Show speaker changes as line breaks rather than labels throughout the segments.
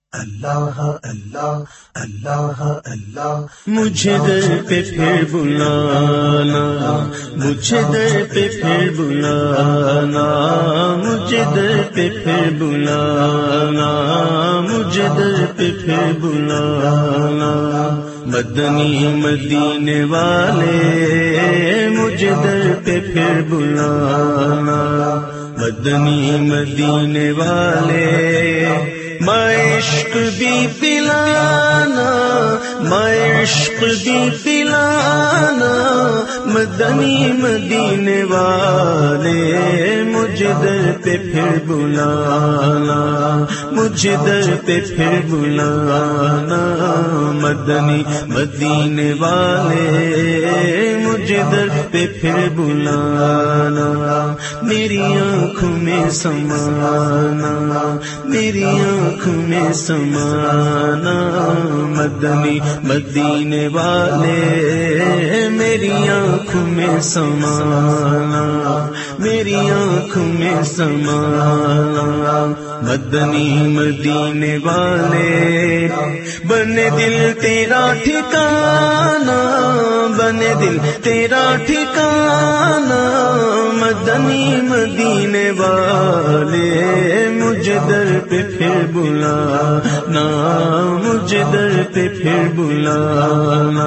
اللہ اللہ اللہ اللہ،
مجھے در پہ پھر بلانا، مجھے در پہ پھر بلانا، مجھے در پہ پھر بلانا، مجھے در پہ پھر بلانا، مدنی مدینے والے مجھے در پہ پھر بلانا، مدنی مدینے والے عشق بھی پلانا، عشق بھی پلانا، مدنی مدینے والے مجھے در پہ پھر بلانا، مجھے در پہ پھر بلانا، مدنی مدینے والے مجھے در پہ پھر بلانا، میری آنکھوں میں سمانا، میری آنکھوں میں سمانا، مدنی مدینے والے میری آنکھوں میں سمانا، میری آنکھوں میں سمانا، مدنی مدینے والے بنے دل تیرا ٹھکانا، بنے دل تیرا ٹھکانا، مدنی مدینے والے مجھے در پہ پھر بلانا، مجھے در پہ پھر بلانا،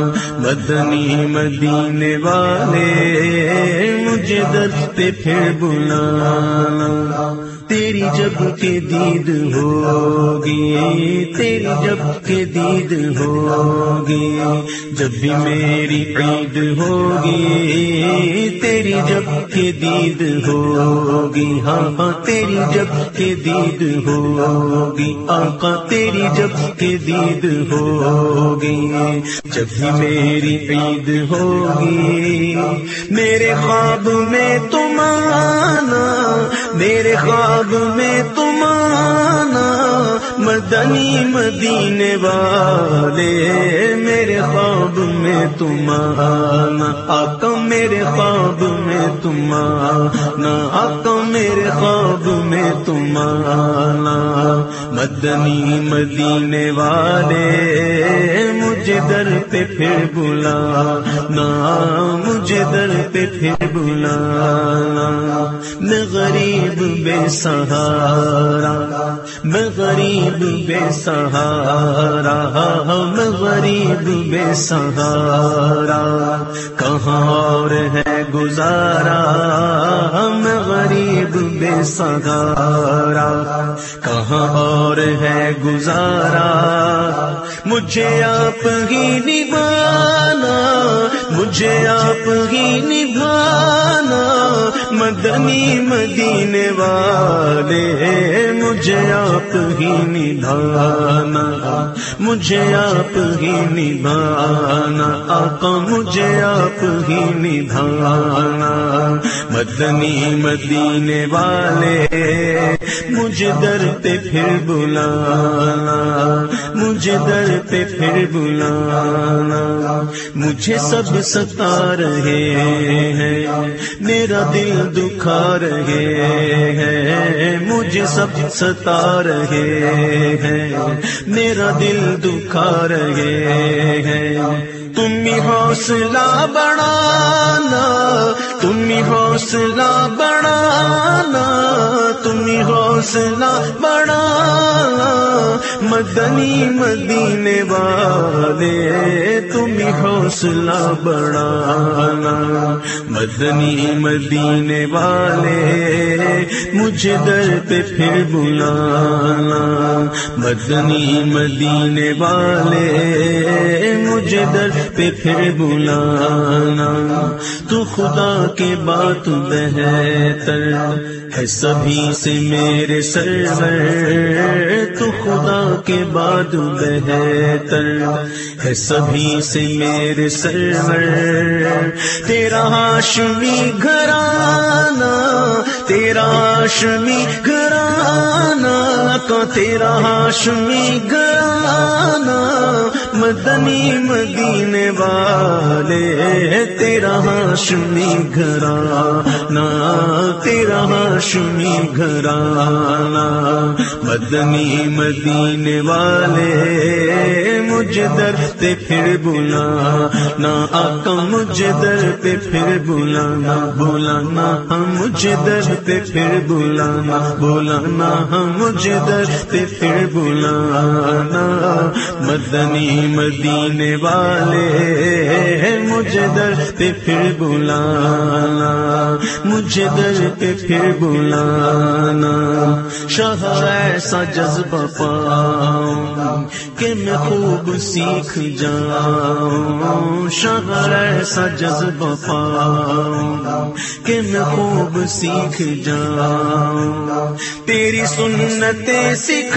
مدنی مدینے والے مجھے در پہ پھر بلانا، تیری جب کے دید ہوگی، تیری جب کے دید ہوگی، جب بھی میری عید ہوگی، تیری جب کے دید ہوگی، ہاں تیری جب کے دید ہوگی، آقا تیری جب کے دید ہوگی، جب بھی میری عید ہوگی، میرے خواب میں تم آنا، میرے خواب میں تم آنا، مدنی مدینے والے میرے خواب میں تم آنا، آقا میرے خواب میں تم آنا، آقا میرے خواب میں تم آنا، مدنی مدینے والے مجھے در پہ پھر بلانا، مجھے در پہ پھر بلانا، میں غریب بے سہارا، میں غریب بے سہارا، میں غریب بے سہارا، کہاں اور ہے گزارا، میں غریب بے سہارا، کہاں اور ہے گزارا، مجھے آپ ہی نبھانا، مجھے آپ ہی نبھانا، مدنی مدینے والے مجھے آپ ہی نبھانا، مجھے آپ ہی نبھانا، آقا مجھے آپ ہی نبھانا، مدنی مدینے والے مجھے در پہ پھر بلانا، مجھے در پہ پھر بلانا، مجھے سب ستا رہے ہیں، میرا دل دکھا رہے ہیں، مجھے سب ستا رہے ہیں، میرا دل دکھا رہے ہیں، تم ہی حوصلہ بڑھانا، تم ہی حوصلہ بڑھانا، تم ہی حوصلہ بڑھانا، مدنی مدینے والے تم ہی حوصلہ بڑھانا، مدنی مدینے والے مجھے در پہ پھر بلانا، مدنی مدینے والے مجھے در پہ پھر بلانا، تو خدا کے بات بہتر ہے سبھی سے میرے سرور، تو خدا کے بعد بہتر ہے سبھی سے میرے سرور، تیرا ہاشمی گھرانہ، تیرا ہاشمی گھرانہ، کا تیرا ہاشمی گھرانہ، مدنی مدینے والے تیرا ہاشمی گھرانہ، نا تیرا ہاشمی گھرانہ مدنی مدینے والے مجھے در پہ پھر بلانا آقا مجھے در پہ پھر بلانا بلانا ہم مجھے در پہ پھر بلانا بلانا ہم مجھے در پہ پھر بلانا مدنی مدینے والے مجھے در پہ پھر بلانا مجھے در پہ پھر بلانا شاہ ایسا جذبہ پاؤں کہ میں خوب سیکھ جاؤں شاہ ایسا جذبہ پاؤں کہ میں خوب سیکھ جاؤں تیری سنتیں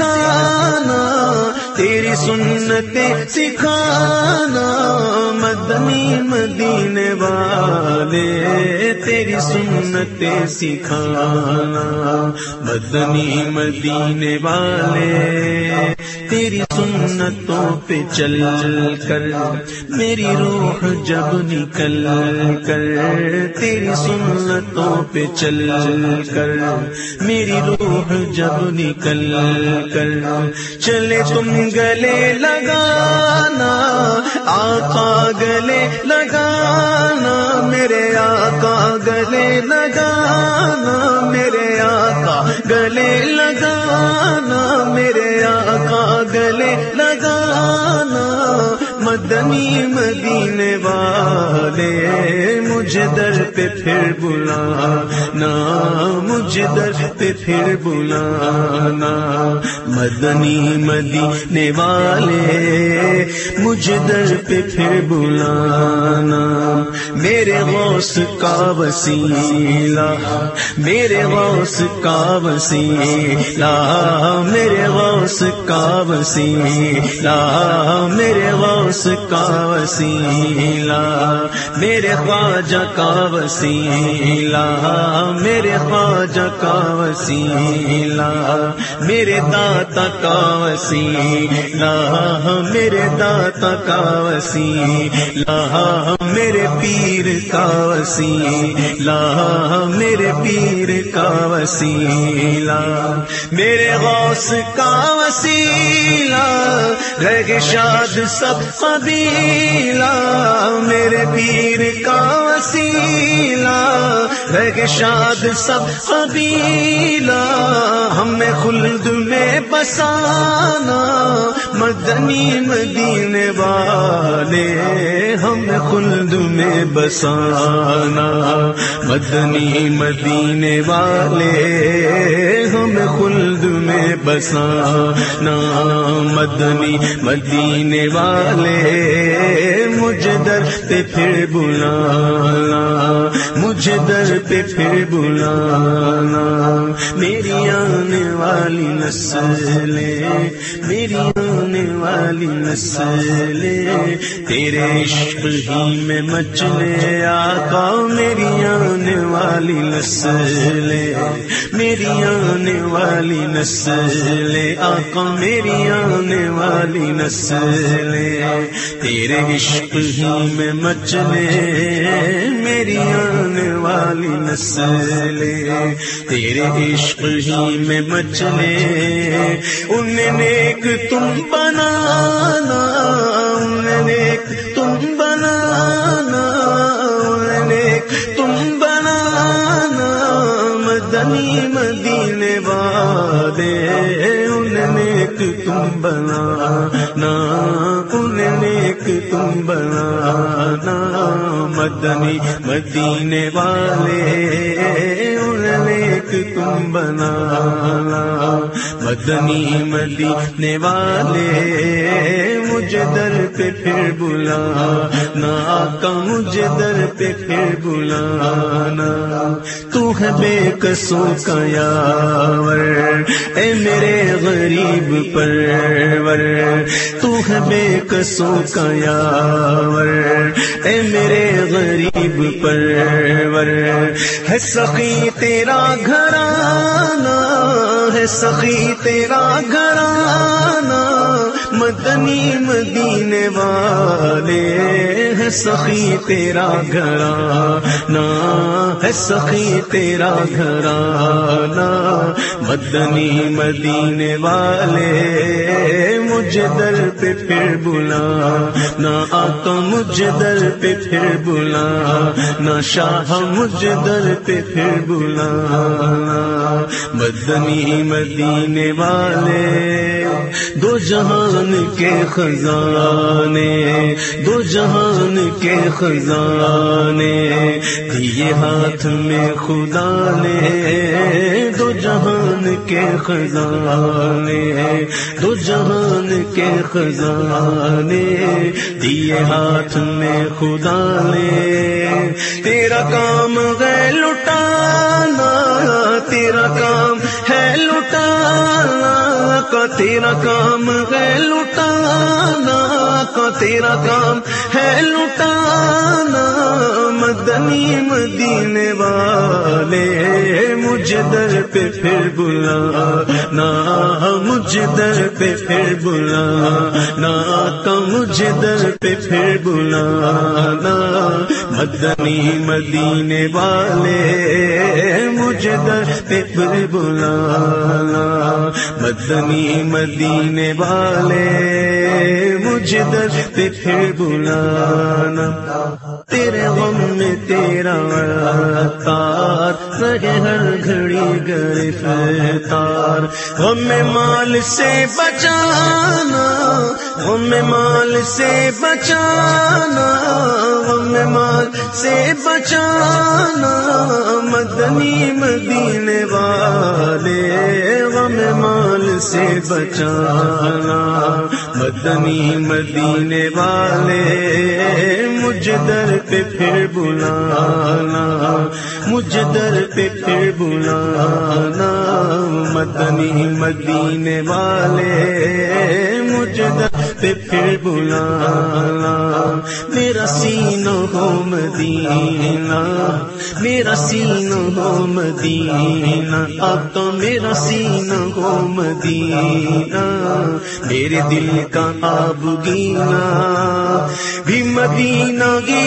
سکھانا تیری سنتیں سکھانا مدنی مدینے والے تیری سنتیں سکھانا مدنی مدینے والے تیری سنتوں پہ چل کر میری روح جب نکل کر تیری سنتوں پہ چل کر میری روح جب نکل کر چلے تم گلے لگانا آقا گلے لگانا میرے آقا گلے لگانا میرے آقا گلے لگانا میرے آقا گلے لگانا مدنی مدینے والے مجھے در پہ پھر بلانا مجھے در پہ پھر بلانا مدنی مدینے والے مجھے در پہ پھر بلانا میرے غوث کا وسیلہ میرے غوث کا وسیلہ میرے غوث کا وسیلہ میرے غوث کا وسیلہ میرے خواجہ کا وسیلہ میرے خواجہ کا وسیلہ میرے داتا کا وسیلہ میرے داتا کا وسیلہ میرے پیر کا وسیلہ میرے پیر کا وسیلہ میرے غوث کا وسیلہ رہ شاد سب قبیلہ میرے پیر کا وسیلہ رہ شاد سب قبیلہ ہمیں خلد میں بسانا مدنی مدینے والے ہمیں خلد میں بسانا مدنی مدینے والے ہمیں خلد میں بسانا مدنی مدینے والے مجھے در پہ پھر بلانا مجھے در پہ پھر بلانا میری آنے والی نسلیں میری آنے والی نسلیں تیرے عشق ہی میں مچلے آقا میری آنے والی نسلیں میری آنے والی نسلیں آقا میری آنے والی نسلیں تیرے عشق ہی میں مچلے میری آنے والی نسلیں تیرے عشق ہی میں مچلے انہیں نیک تم بنانا انہیں نیک تم بنانا انہیں نیک تم بنانا مدنی مدینے والے انہیں نیک تم بنانا انہیں نیک تم بنانا مدنی مدینے والے انہیں نیک تم بنانا مدنی مدینے والے مجھے در پہ پھر بلانا آقا مجھے در پہ پھر بلانا تو ہے بے قصوں کا یاور اے میرے غریب پرور تو ہے بے قصوں کا یاور اے میرے غریب پرور ہے سخی تیرا گھرانہ ہے سخی تیرا گھرانہ مدنی مدینے والے ہے سخی تیرا گھرانہ ہے سخی تیرا گھرانہ مدنی مدینے والے مجھے در پہ پھر بلا نہ آقا مجھے در پہ پھر بلا نہ شاہ مجھے در پہ پھر بلا مدنی مدینے والے دو جہان کے خزانے دو جہان کے خزانے دیے ہاتھ میں خدا نے دو جہان کے خزانے دو جہان کے خزانے دیے ہاتھ میں خدا نے تیرا کام ہے لٹانا تیرا کام ہے لٹانا کا تیرا کام ہے لٹانا کا تیرا کام ہے لٹانا مدنی مدینے والے مجھے در پہ پھر بلا نہ مجھے در پہ پھر بلا نہ تو مجھے در پہ پھر بلا نہ مدنی مدینے والے مجھے در پہ پھر بلا نہ مدنی مدینے والے مجھے در پہ پھر بلانا تیرے غم میں تیرا تار رہے ہر گھڑی گرفتار غم مال سے بچانا غم مال سے بچانا غم مال سے بچانا مدنی مدینے والے غم مال سے بچانا مدنی مدینے والے مجھے در پہ پھر بلانا مجھے در پہ پھر بلانا مدنی مدینے والے مجھے در پہ پھر بلانا میرا سینہ ہو مدینہ میرا سینہ ہو مدینہ اب تو میرا سینہ ہو مدینہ میرے دل کا آب گینا بھی مدینہ ہی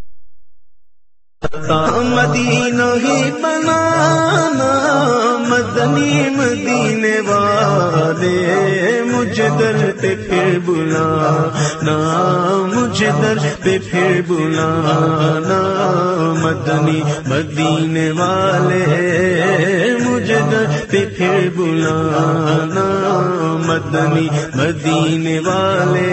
مدینہ ہی بنانا مدنی مدینے والے مجھے در پہ پھر بلانا مجھے در پہ پھر بلانا مدنی مدینے والے مجھے در پہ پھر بلانا مدنی مدینے والے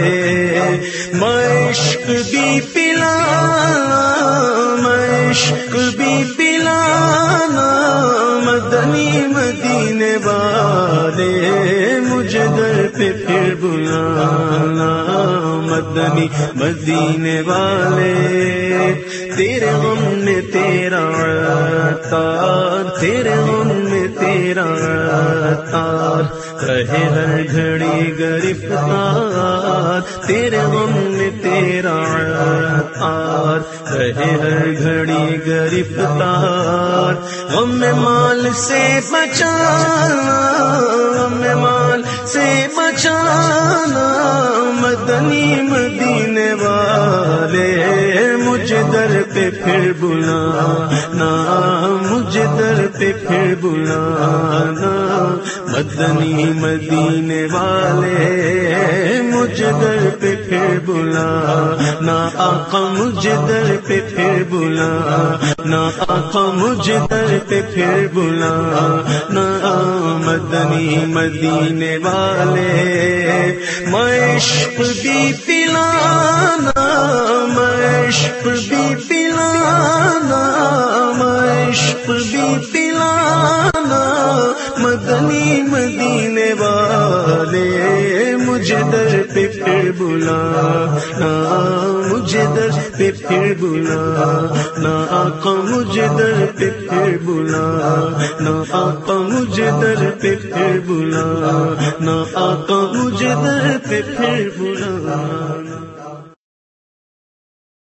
عشق بھی پلانا عشق بھی پلانا مدنی مدینے والے مجھے در پہ پھر بلانا مدنی مدینے والے تیرے غم میں تیرا تار تیرے غم میں تیرا تار رہے ہر گھڑی گرفتار تیرے غم میں تیرا تار رہے ہر گھڑی گرفتار غم مال سے بچانا غم مال سے بچانا مدنی مدینے والے مجھے در پہ پھر بلانا مجھے در پہ پھر بلانا مدنی مدینے والے مجھے در پہ پھر بلانا آقا مجھے در پہ پھر بلانا آقا مجھے در پہ پھر بلانا مدنی مدینے والے عشق بھی پلانا عشق بھی پلانا عشق بھی پلانا مدنی مدینے والے مجھے در پہ پھر بلانا مجھے در پہ پھر بلانا آقا مجھے در پہ پھر بلانا آقا مجھے در پہ پھر بلانا آقا مجھے در پہ پھر بلانا